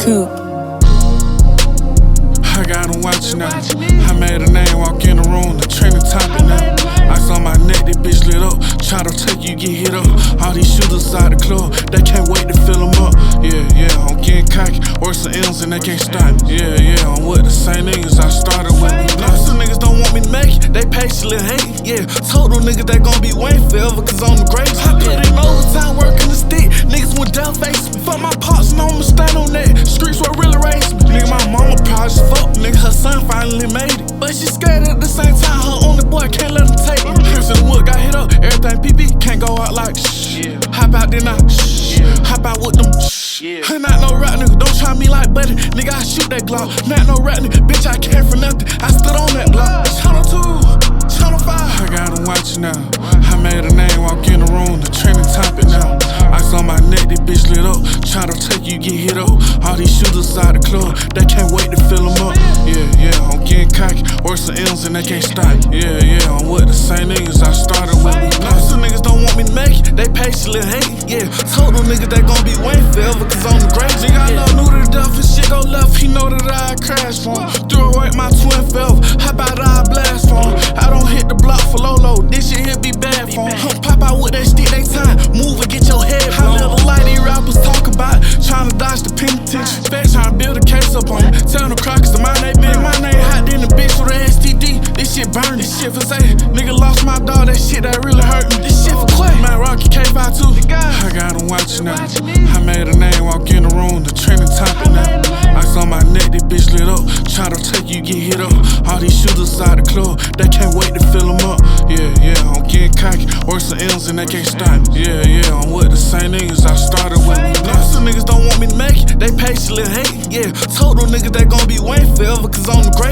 Coop. I got them watching now. I made a name, walk in the room, the trending topic now. Ice on my neck, this bitch lit up. Try to take you, get hit up. All these shooters out the club, they can't wait to fill them up. Yeah, I'm getting cocky, worse than M's and they can't stop me. Yeah, I'm with the same niggas I started with. Now some niggas don't want me to make it, they patiently hate. Yeah, told them niggas they gon' be waiting forever, cause I'm the greatest. I put in overtime working the stick, niggas went down face me. Fuck my pops and I'ma stand on that. Streets were really racing me. Nigga, my mama proud as fuck, nigga, her son finally made it. But she scared at the same time, her only boy can't let him take it. Chris in the wood got hit up, everything PP, can't go out like shh. Hop out then I shh. Hop out with them shh. Not no rap nigga, don't try me like buddy. Nigga, I shoot that Glock. Not no rap nigga, bitch, I came for nothing. I stood on that block. Channel 2, Channel 5. I got them watching now. I made a name, walk in the room, the trending topic now. Ice on my neck, this bitch lit up. Try to take you, get hit up. All these shooters out the club, they can't wait to fill them up. Yeah, I'm getting cocky, worse than M's and they can't stop me. Yeah, I'm with the same niggas I started with. Now some niggas don't want me to make it, they patiently hate. Yeah, told them niggas they gon' be waiting forever, cause I'm the greatest. Nigga, I love new to the death, if shit go left, he know that I crash for him. Threw away my twin forever, how about I blast for him? I don't hit the block for Lolo, this shit here be bad for him. Pop out with that stick, they time, move and get your head blown. How little light these rappers talk about, trying to dodge the penitentiary. Spec trying to build a case up on me, tell them crackers to mind they big. My name hot than the bitch with an STD, this shit burn, this shit for say. Nigga lost my dog, that shit that really hurt me. This shit for Quay, man, Rocky K5 too. I got them watching now. I made a name, walk in the room, the trending topic now. Ice on my neck, this bitch lit up. Try to take you, get hit up. All these shooters out the club, they can't wait to fill them up. Yeah, I'm getting cocky, worse than M's and they can't stop me. Yeah, I'm with the same niggas I started with. Now some niggas don't want me to make it, they patiently hate. Yeah, told them niggas they gon' be waiting forever, cause I'm the greatest.